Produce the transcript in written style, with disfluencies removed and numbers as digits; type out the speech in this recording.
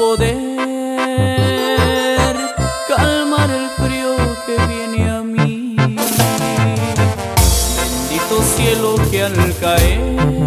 poder calmar el frío que viene a mí. Bendito cielo que al caer